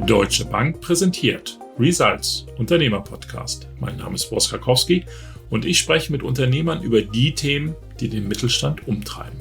Deutsche Bank präsentiert Results Unternehmerpodcast. Mein Name ist Boris Karkowski und ich spreche mit Unternehmern über die Themen, die den Mittelstand umtreiben.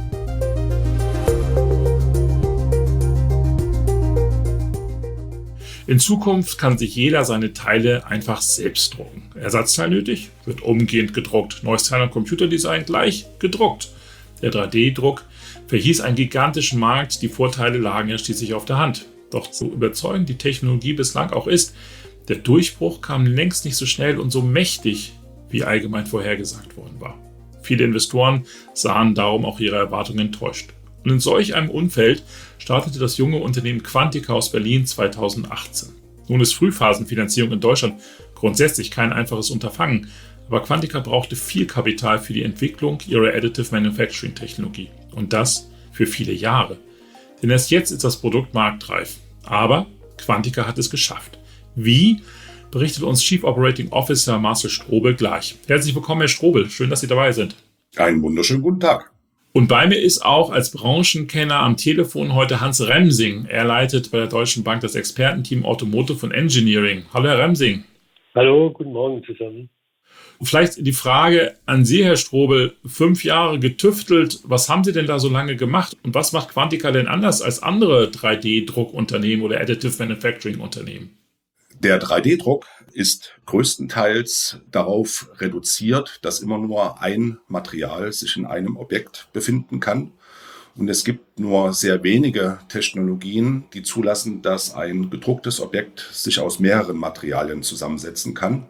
In Zukunft kann sich jeder seine Teile einfach selbst drucken. Ersatzteil nötig, wird umgehend gedruckt. Neues Teil am Computerdesign gleich gedruckt. Der 3D-Druck verhieß einen gigantischen Markt, die Vorteile lagen ja schließlich auf der Hand. Doch so überzeugend die Technologie bislang auch ist, der Durchbruch kam längst nicht so schnell und so mächtig, wie allgemein vorhergesagt worden war. Viele Investoren sahen darum auch ihre Erwartungen enttäuscht. Und in solch einem Umfeld startete das junge Unternehmen Quantica aus Berlin 2018. Nun ist Frühphasenfinanzierung in Deutschland grundsätzlich kein einfaches Unterfangen, aber Quantica brauchte viel Kapital für die Entwicklung ihrer Additive Manufacturing Technologie. Und das für viele Jahre. Denn erst jetzt ist das Produkt marktreif. Aber Quantica hat es geschafft. Wie? Berichtet uns Chief Operating Officer Marcel Strobel gleich. Herzlich willkommen, Herr Strobel. Schön, dass Sie dabei sind. Einen wunderschönen guten Tag. Und bei mir ist auch als Branchenkenner am Telefon heute Hans Remsing. Er leitet bei der Deutschen Bank das Expertenteam Automotive und Engineering. Hallo, Herr Remsing. Hallo, guten Morgen zusammen. Vielleicht die Frage an Sie, Herr Strobel. 5 Jahre getüftelt. Was haben Sie denn da so lange gemacht? Und was macht Quantica denn anders als andere 3D-Druckunternehmen oder Additive Manufacturing-Unternehmen? Der 3D-Druck ist größtenteils darauf reduziert, dass immer nur ein Material sich in einem Objekt befinden kann. Und es gibt nur sehr wenige Technologien, die zulassen, dass ein gedrucktes Objekt sich aus mehreren Materialien zusammensetzen kann.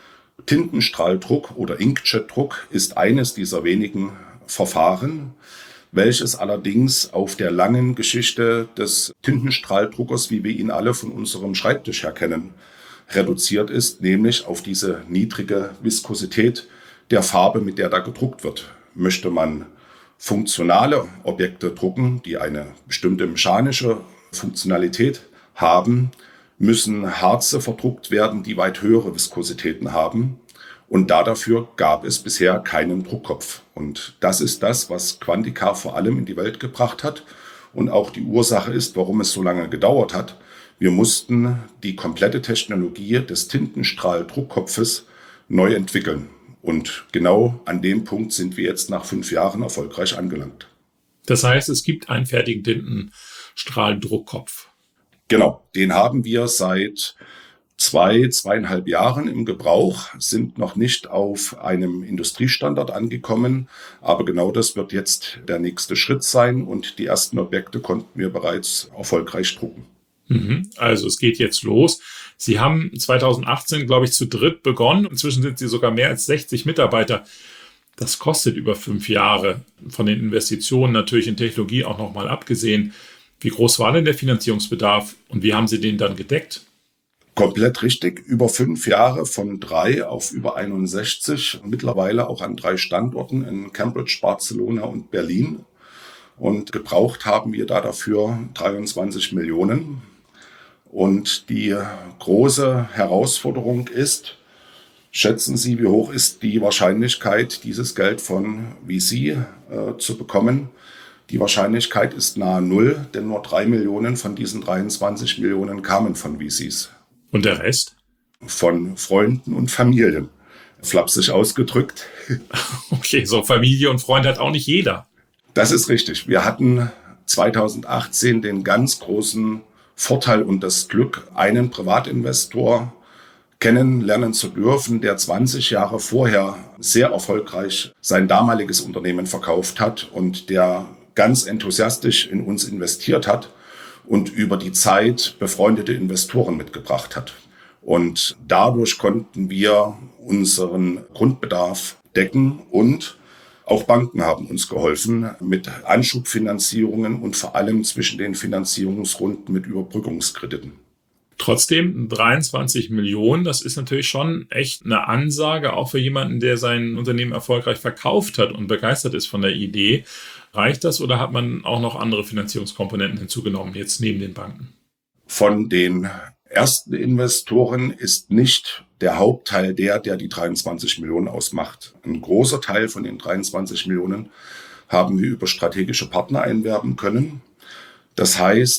Tintenstrahldruck oder Inkjetdruck ist eines dieser wenigen Verfahren, welches allerdings auf der langen Geschichte des Tintenstrahldruckers, wie wir ihn alle von unserem Schreibtisch her kennen, reduziert ist, nämlich auf diese niedrige Viskosität der Farbe, mit der da gedruckt wird. Möchte man funktionale Objekte drucken, die eine bestimmte mechanische Funktionalität haben, müssen Harze verdruckt werden, die weit höhere Viskositäten haben. Und dafür gab es bisher keinen Druckkopf. Und das ist das, was Quantica vor allem in die Welt gebracht hat und auch die Ursache ist, warum es so lange gedauert hat. Wir mussten die komplette Technologie des Tintenstrahldruckkopfes neu entwickeln. Und genau an dem Punkt sind wir jetzt nach 5 Jahren erfolgreich angelangt. Das heißt, es gibt einen fertigen Tintenstrahldruckkopf. Genau, den haben wir seit 2,5 Jahren im Gebrauch, sind noch nicht auf einem Industriestandard angekommen, aber genau das wird jetzt der nächste Schritt sein und die ersten Objekte konnten wir bereits erfolgreich drucken. Also es geht jetzt los. Sie haben 2018, glaube ich, zu dritt begonnen. Inzwischen sind Sie sogar mehr als 60 Mitarbeiter. Das kostet über 5 Jahre, von den Investitionen natürlich in Technologie auch nochmal abgesehen. Wie groß war denn der Finanzierungsbedarf und wie haben Sie den dann gedeckt? Komplett richtig. Über 5 Jahre von 3 auf über 61. Mittlerweile auch an 3 Standorten in Cambridge, Barcelona und Berlin. Und gebraucht haben wir da dafür 23 Millionen. Und die große Herausforderung ist, schätzen Sie, wie hoch ist die Wahrscheinlichkeit, dieses Geld von VC zu bekommen? Die Wahrscheinlichkeit ist nahe 0, denn nur 3 Millionen von diesen 23 Millionen kamen von VCs. Und der Rest? Von Freunden und Familien. Flapsig ausgedrückt. Okay, so Familie und Freund hat auch nicht jeder. Das ist richtig. Wir hatten 2018 den ganz großen Vorteil und das Glück, einen Privatinvestor kennenlernen zu dürfen, der 20 Jahre vorher sehr erfolgreich sein damaliges Unternehmen verkauft hat und der ganz enthusiastisch in uns investiert hat und über die Zeit befreundete Investoren mitgebracht hat. Und dadurch konnten wir unseren Grundbedarf decken und auch Banken haben uns geholfen mit Anschubfinanzierungen und vor allem zwischen den Finanzierungsrunden mit Überbrückungskrediten. Trotzdem 23 Millionen, das ist natürlich schon echt eine Ansage, auch für jemanden, der sein Unternehmen erfolgreich verkauft hat und begeistert ist von der Idee. Reicht das oder hat man auch noch andere Finanzierungskomponenten hinzugenommen, jetzt neben den Banken? Von den ersten Investoren ist nicht der Hauptteil der die 23 Millionen ausmacht. Ein großer Teil von den 23 Millionen haben wir über strategische Partner einwerben können. Das heißt,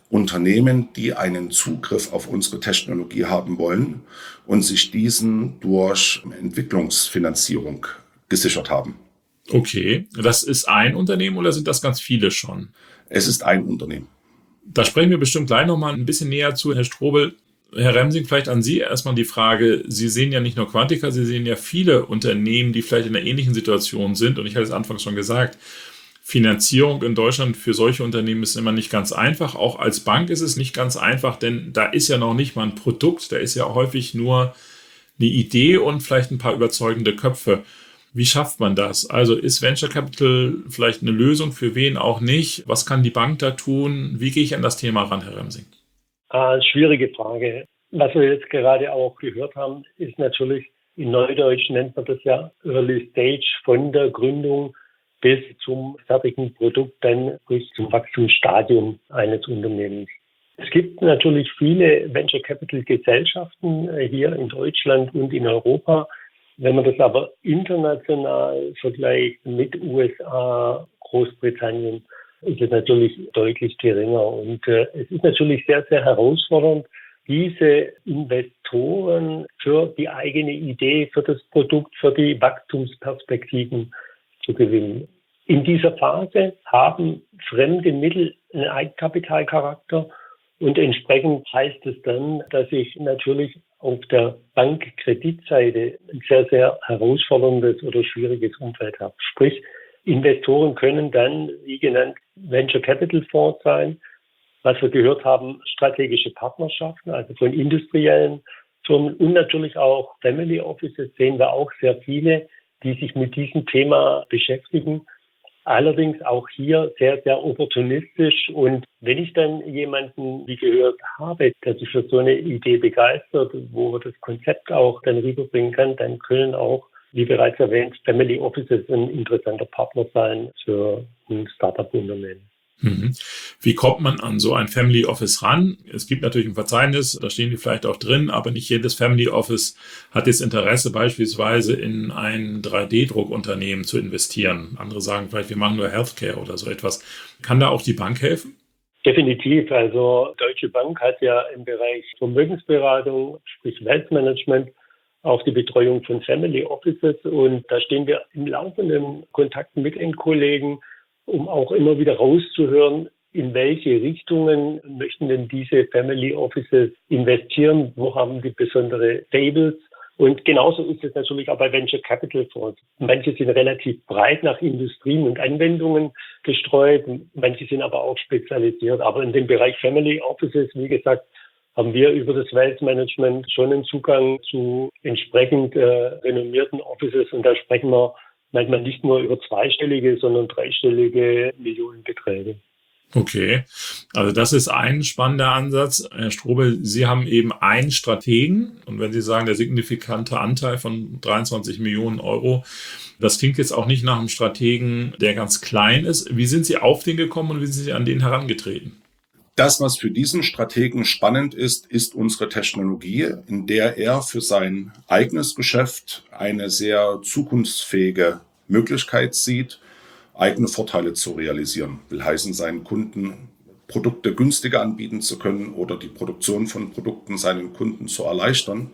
Unternehmen, die einen Zugriff auf unsere Technologie haben wollen und sich diesen durch Entwicklungsfinanzierung gesichert haben. Okay, das ist ein Unternehmen oder sind das ganz viele schon? Es ist ein Unternehmen. Da sprechen wir bestimmt gleich nochmal ein bisschen näher zu, Herr Strobel. Herr Remsing, vielleicht an Sie erstmal die Frage, Sie sehen ja nicht nur Quantica, Sie sehen ja viele Unternehmen, die vielleicht in einer ähnlichen Situation sind. Und ich hatte es anfangs schon gesagt, Finanzierung in Deutschland für solche Unternehmen ist immer nicht ganz einfach. Auch als Bank ist es nicht ganz einfach, denn da ist ja noch nicht mal ein Produkt, da ist ja häufig nur eine Idee und vielleicht ein paar überzeugende Köpfe. Wie schafft man das? Also ist Venture Capital vielleicht eine Lösung, für wen auch nicht? Was kann die Bank da tun? Wie gehe ich an das Thema ran, Herr Remsing? Schwierige Frage. Was wir jetzt gerade auch gehört haben, ist natürlich, in Neudeutsch nennt man das ja Early Stage, von der Gründung bis zum fertigen Produkt, dann bis zum Wachstumsstadium eines Unternehmens. Es gibt natürlich viele Venture Capital Gesellschaften hier in Deutschland und in Europa. Wenn man das aber international vergleicht mit USA, Großbritannien, ist es natürlich deutlich geringer. Und es ist natürlich sehr, sehr herausfordernd, diese Investoren für die eigene Idee, für das Produkt, für die Wachstumsperspektiven zu gewinnen. In dieser Phase haben fremde Mittel einen Eigenkapitalcharakter und entsprechend heißt es dann, dass ich natürlich auf der Bankkreditseite ein sehr, sehr herausforderndes oder schwieriges Umfeld habe. Sprich, Investoren können dann, wie genannt, Venture Capital Fonds sein, was wir gehört haben, strategische Partnerschaften, also von industriellen Firmen und natürlich auch Family Offices sehen wir auch sehr viele, die sich mit diesem Thema beschäftigen. Allerdings auch hier sehr, sehr opportunistisch. Und wenn ich dann jemanden, wie gehört, habe, der sich für so eine Idee begeistert, wo man das Konzept auch dann rüberbringen kann, dann können auch, wie bereits erwähnt, Family Offices ein interessanter Partner sein für ein Startup-Unternehmen. Wie kommt man an so ein Family Office ran? Es gibt natürlich ein Verzeichnis, da stehen die vielleicht auch drin, aber nicht jedes Family Office hat jetzt Interesse, beispielsweise in ein 3D-Druckunternehmen zu investieren. Andere sagen vielleicht, wir machen nur Healthcare oder so etwas. Kann da auch die Bank helfen? Definitiv. Also Deutsche Bank hat ja im Bereich Vermögensberatung, sprich Wealth Management, auch die Betreuung von Family Offices. Und da stehen wir im laufenden Kontakt mit den Kollegen, um auch immer wieder rauszuhören, in welche Richtungen möchten denn diese Family Offices investieren, wo haben die besondere Fables. Und genauso ist es natürlich auch bei Venture Capital Fonds. Manche sind relativ breit nach Industrien und Anwendungen gestreut, manche sind aber auch spezialisiert. Aber in dem Bereich Family Offices, wie gesagt, haben wir über das Wealth Management schon einen Zugang zu entsprechend renommierten Offices. Und da sprechen wir manchmal nicht nur über zweistellige, sondern dreistellige Millionenbeträge. Okay, also das ist ein spannender Ansatz. Herr Strobel, Sie haben eben einen Strategen und wenn Sie sagen, der signifikante Anteil von 23 Millionen Euro, das klingt jetzt auch nicht nach einem Strategen, der ganz klein ist. Wie sind Sie auf den gekommen und wie sind Sie an den herangetreten? Das, was für diesen Strategen spannend ist, ist unsere Technologie, in der er für sein eigenes Geschäft eine sehr zukunftsfähige Möglichkeit sieht, eigene Vorteile zu realisieren. Will heißen, seinen Kunden Produkte günstiger anbieten zu können oder die Produktion von Produkten seinen Kunden zu erleichtern.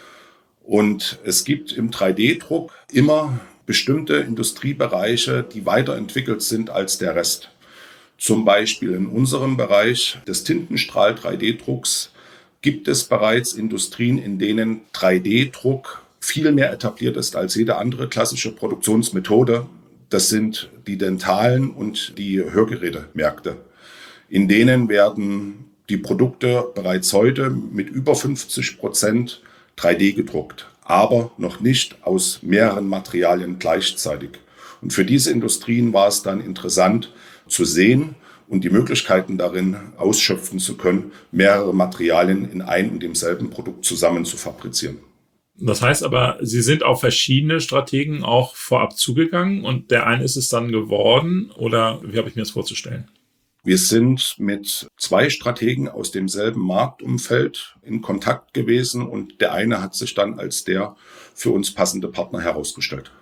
Und es gibt im 3D-Druck immer bestimmte Industriebereiche, die weiterentwickelt sind als der Rest. Zum Beispiel in unserem Bereich des Tintenstrahl-3D-Drucks gibt es bereits Industrien, in denen 3D-Druck viel mehr etabliert ist als jede andere klassische Produktionsmethode. Das sind die dentalen und die Hörgerätemärkte. In denen werden die Produkte bereits heute mit über 50% 3D gedruckt, aber noch nicht aus mehreren Materialien gleichzeitig. Und für diese Industrien war es dann interessant zu sehen und die Möglichkeiten darin ausschöpfen zu können, mehrere Materialien in ein und demselben Produkt zusammen zu fabrizieren. Das heißt aber, Sie sind auf verschiedene Strategen auch vorab zugegangen und der eine ist es dann geworden oder wie habe ich mir das vorzustellen? Wir sind mit 2 Strategen aus demselben Marktumfeld in Kontakt gewesen und der eine hat sich dann als der für uns passende Partner herausgestellt.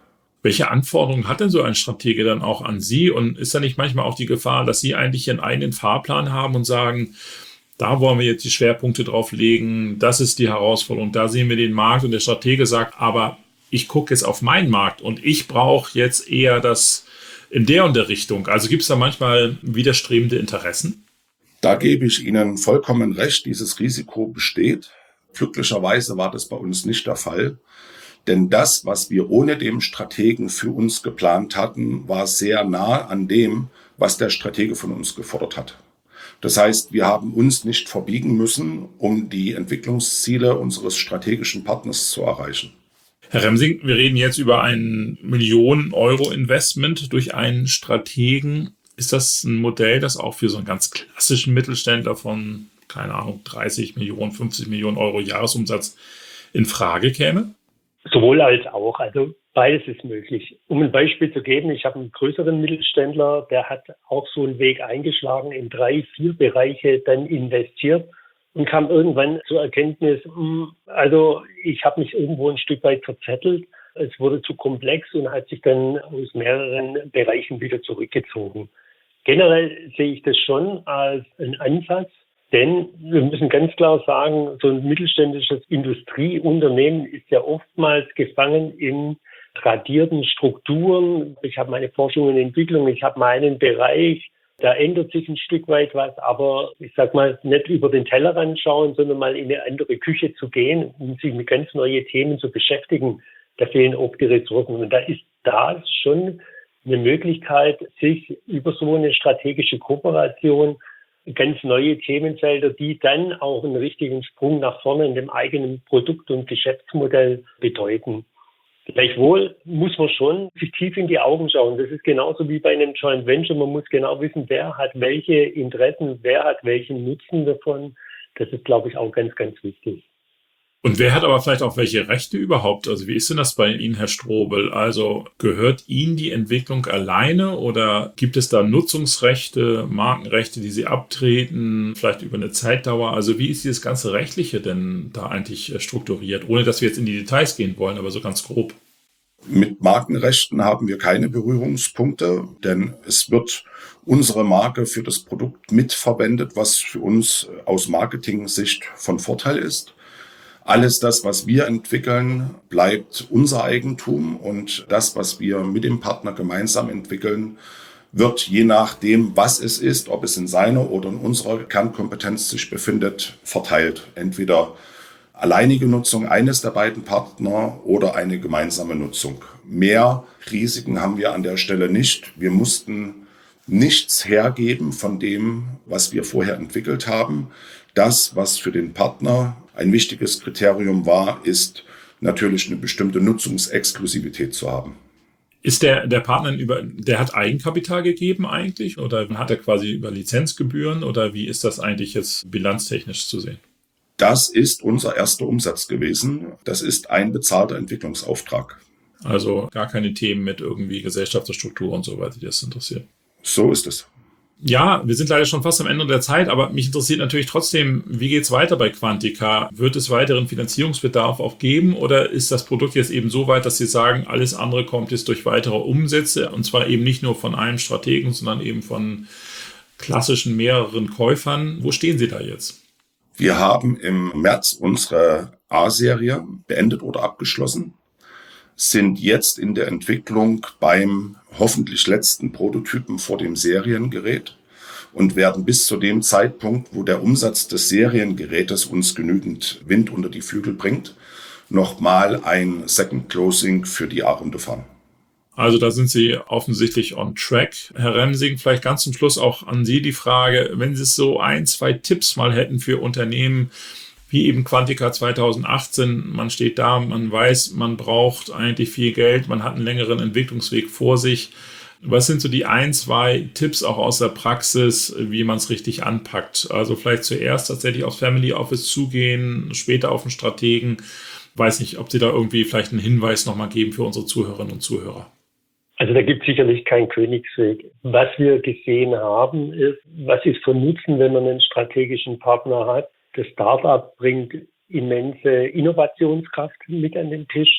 Welche Anforderungen hat denn so ein Stratege dann auch an Sie? Und ist da nicht manchmal auch die Gefahr, dass Sie eigentlich Ihren eigenen Fahrplan haben und sagen, da wollen wir jetzt die Schwerpunkte drauf legen, das ist die Herausforderung, da sehen wir den Markt und der Stratege sagt, aber ich gucke jetzt auf meinen Markt und ich brauche jetzt eher das in der und der Richtung. Also gibt es da manchmal widerstrebende Interessen? Da gebe ich Ihnen vollkommen recht, dieses Risiko besteht. Glücklicherweise war das bei uns nicht der Fall. Denn das, was wir ohne den Strategen für uns geplant hatten, war sehr nah an dem, was der Stratege von uns gefordert hat. Das heißt, wir haben uns nicht verbiegen müssen, um die Entwicklungsziele unseres strategischen Partners zu erreichen. Herr Remsing, wir reden jetzt über ein Millionen-Euro-Investment durch einen Strategen. Ist das ein Modell, das auch für so einen ganz klassischen Mittelständler von, keine Ahnung, 30 Millionen, 50 Millionen Euro Jahresumsatz in Frage käme? Sowohl als auch. Also beides ist möglich. Um ein Beispiel zu geben, ich habe einen größeren Mittelständler, der hat auch so einen Weg eingeschlagen, in 3, 4 Bereiche dann investiert und kam irgendwann zur Erkenntnis, also ich habe mich irgendwo ein Stück weit verzettelt. Es wurde zu komplex und hat sich dann aus mehreren Bereichen wieder zurückgezogen. Generell sehe ich das schon als einen Ansatz, denn wir müssen ganz klar sagen, so ein mittelständisches Industrieunternehmen ist ja oftmals gefangen in tradierten Strukturen. Ich habe meine Forschung und Entwicklung, ich habe meinen Bereich, da ändert sich ein Stück weit was, aber ich sag mal, nicht über den Tellerrand schauen, sondern mal in eine andere Küche zu gehen, um sich mit ganz neuen Themen zu beschäftigen. Da fehlen oft die Ressourcen. Und da ist das schon eine Möglichkeit, sich über so eine strategische Kooperation ganz neue Themenfelder, die dann auch einen richtigen Sprung nach vorne in dem eigenen Produkt- und Geschäftsmodell bedeuten. Gleichwohl muss man schon sich tief in die Augen schauen. Das ist genauso wie bei einem Joint Venture. Man muss genau wissen, wer hat welche Interessen, wer hat welchen Nutzen davon. Das ist, glaube ich, auch ganz, ganz wichtig. Und wer hat aber vielleicht auch welche Rechte überhaupt? Also wie ist denn das bei Ihnen, Herr Strobel? Also gehört Ihnen die Entwicklung alleine oder gibt es da Nutzungsrechte, Markenrechte, die Sie abtreten, vielleicht über eine Zeitdauer? Also wie ist dieses ganze Rechtliche denn da eigentlich strukturiert? Ohne dass wir jetzt in die Details gehen wollen, aber so ganz grob. Mit Markenrechten haben wir keine Berührungspunkte, denn es wird unsere Marke für das Produkt mitverwendet, was für uns aus Marketing-Sicht von Vorteil ist. Alles das, was wir entwickeln, bleibt unser Eigentum und das, was wir mit dem Partner gemeinsam entwickeln, wird je nachdem, was es ist, ob es in seiner oder in unserer Kernkompetenz sich befindet, verteilt. Entweder alleinige Nutzung eines der beiden Partner oder eine gemeinsame Nutzung. Mehr Risiken haben wir an der Stelle nicht. Wir mussten nichts hergeben von dem, was wir vorher entwickelt haben. Das, was für den Partner ein wichtiges Kriterium war, ist natürlich eine bestimmte Nutzungsexklusivität zu haben. Ist der Partner der hat Eigenkapital gegeben eigentlich oder hat er quasi über Lizenzgebühren oder wie ist das eigentlich jetzt bilanztechnisch zu sehen? Das ist unser erster Umsatz gewesen. Das ist ein bezahlter Entwicklungsauftrag. Also gar keine Themen mit irgendwie Gesellschaftsstruktur und so weiter, die das interessiert. So ist es. Ja, wir sind leider schon fast am Ende der Zeit, aber mich interessiert natürlich trotzdem, wie geht's weiter bei Quantica? Wird es weiteren Finanzierungsbedarf auch geben oder ist das Produkt jetzt eben so weit, dass Sie sagen, alles andere kommt jetzt durch weitere Umsätze und zwar eben nicht nur von einem Strategen, sondern eben von klassischen mehreren Käufern? Wo stehen Sie da jetzt? Wir haben im März unsere A-Serie beendet oder abgeschlossen, sind jetzt in der Entwicklung beim hoffentlich letzten Prototypen vor dem Seriengerät und werden bis zu dem Zeitpunkt, wo der Umsatz des Seriengerätes uns genügend Wind unter die Flügel bringt, nochmal ein Second Closing für die A-Runde fahren. Also da sind Sie offensichtlich on track. Herr Remsing, vielleicht ganz zum Schluss auch an Sie die Frage, wenn Sie so 1, 2 Tipps mal hätten für Unternehmen, wie eben Quantica 2018, man steht da, man weiß, man braucht eigentlich viel Geld, man hat einen längeren Entwicklungsweg vor sich. Was sind so die 1, 2 Tipps auch aus der Praxis, wie man es richtig anpackt? Also vielleicht zuerst tatsächlich aufs Family Office zugehen, später auf den Strategen. Weiß nicht, ob Sie da irgendwie vielleicht einen Hinweis nochmal geben für unsere Zuhörerinnen und Zuhörer. Also da gibt es sicherlich keinen Königsweg. Was wir gesehen haben, ist, was ist von Nutzen, wenn man einen strategischen Partner hat. Das Startup bringt immense Innovationskraft mit an den Tisch.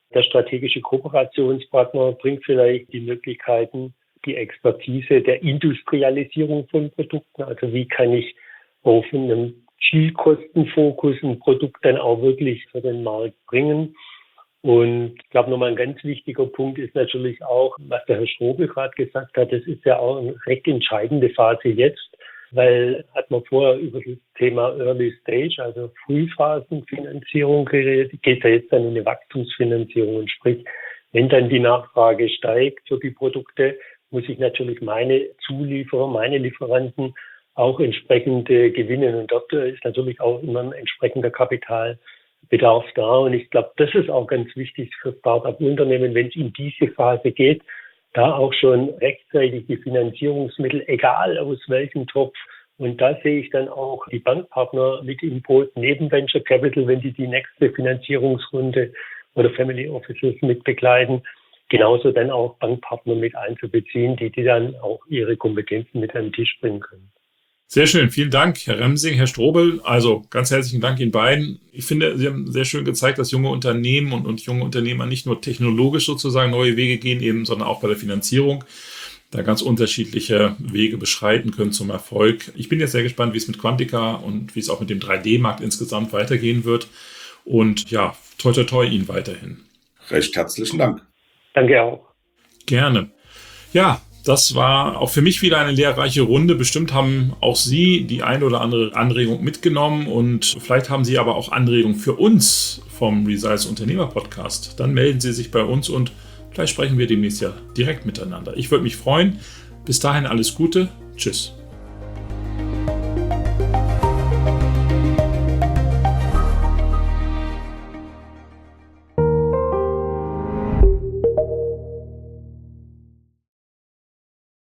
Der strategische Kooperationspartner bringt vielleicht die Möglichkeiten, die Expertise der Industrialisierung von Produkten. Also wie kann ich auf einem Zielkostenfokus ein Produkt dann auch wirklich für den Markt bringen. Und ich glaube, nochmal ein ganz wichtiger Punkt ist natürlich auch, was der Herr Strobel gerade gesagt hat, das ist ja auch eine recht entscheidende Phase jetzt, weil hat man vorher über das Thema Early Stage, also Frühphasenfinanzierung geredet, geht ja jetzt dann in eine Wachstumsfinanzierung. Und sprich, wenn dann die Nachfrage steigt für die Produkte, muss ich natürlich meine Zulieferer, meine Lieferanten auch entsprechend gewinnen. Und dort ist natürlich auch immer ein entsprechender Kapitalbedarf da. Und ich glaube, das ist auch ganz wichtig für Start-up-Unternehmen, wenn es in diese Phase geht, da auch schon rechtzeitig die Finanzierungsmittel, egal aus welchem Topf. Und da sehe ich dann auch die Bankpartner mit im Boot neben Venture Capital, wenn die nächste Finanzierungsrunde oder Family Offices mit begleiten, genauso dann auch Bankpartner mit einzubeziehen, die dann auch ihre Kompetenzen mit an den Tisch bringen können. Sehr schön, vielen Dank, Herr Remsing, Herr Strobel. Also ganz herzlichen Dank Ihnen beiden. Ich finde, Sie haben sehr schön gezeigt, dass junge Unternehmen und junge Unternehmer nicht nur technologisch sozusagen neue Wege gehen, eben, sondern auch bei der Finanzierung da ganz unterschiedliche Wege beschreiten können zum Erfolg. Ich bin jetzt sehr gespannt, wie es mit Quantica und wie es auch mit dem 3D-Markt insgesamt weitergehen wird. Und ja, toi toi toi Ihnen weiterhin. Recht herzlichen Dank. Danke auch. Gerne. Ja, das war auch für mich wieder eine lehrreiche Runde. Bestimmt haben auch Sie die eine oder andere Anregung mitgenommen und vielleicht haben Sie aber auch Anregungen für uns vom Results Unternehmer Podcast. Dann melden Sie sich bei uns und vielleicht sprechen wir demnächst ja direkt miteinander. Ich würde mich freuen. Bis dahin alles Gute. Tschüss.